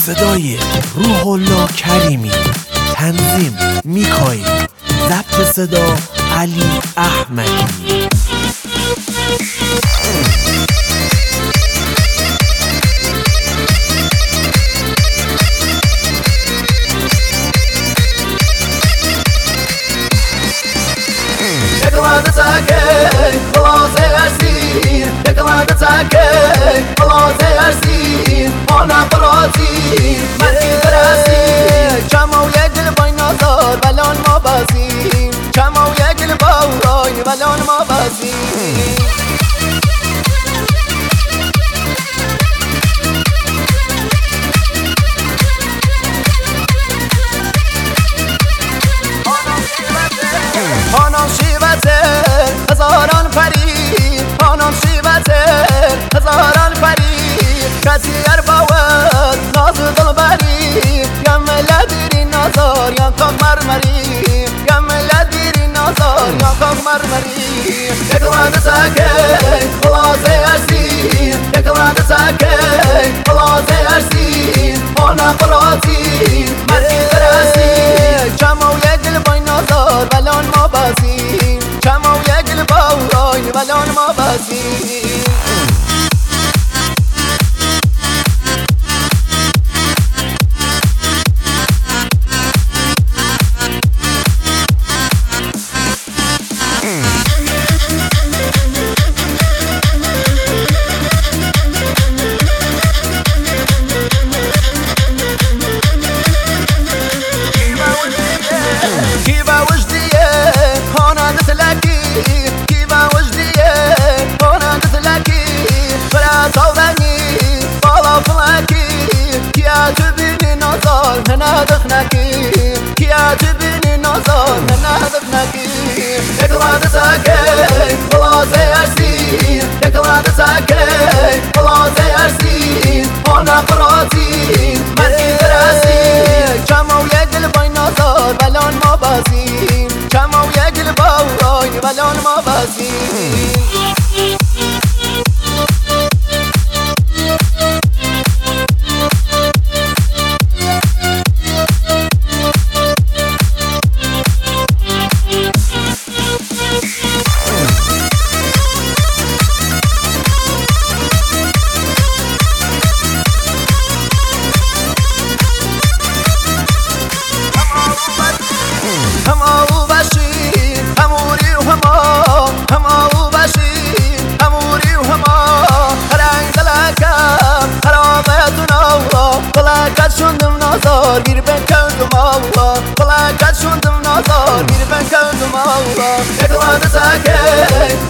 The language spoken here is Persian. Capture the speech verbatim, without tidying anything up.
صدای روح الله کریمی، تنظیم میکائیل، ضبط صدا علی احمدی. Yakaladı takey, Allah seversin. Yakaladı takey, Allah seversin. Ona bıraksin, merki versin. Çamav yegil boy nazar, balon ma bazin. Çamav yegil boy, balon ma bazin. Anam şivete, hezaran peri. Anam şivete, hezaran peri. Kesi erbavet, nazı dilberi. Yemmele diri nazar, yankak mermeri. Yemmele diri nazar, yankak mermeri. Yakaladı takey, Allah seversin. Yakaladı takey, Allah seversin. Ona bıraksin, merki versin. Çamav yegil boy nazar, balon ma bazin. Çamav yegil boy, balon ma bazin. Yakaladı takey, Allah seversin. Yakaladı takey, Allah seversin. Ona bıraksin, merki versin. Çamav yegil boy nazar, balon ma bazin. Çamav yegil boy, balon ma bazin. هم آو بشیر هموری و هما، هم آو بشیر هموری و هما. رنگ دلکم حرامت و نوا، فلکت شندم نازار گیر بن کردم آوا. فلکت شندم نازار گیر بن کردم آوا. Yakaladı takey,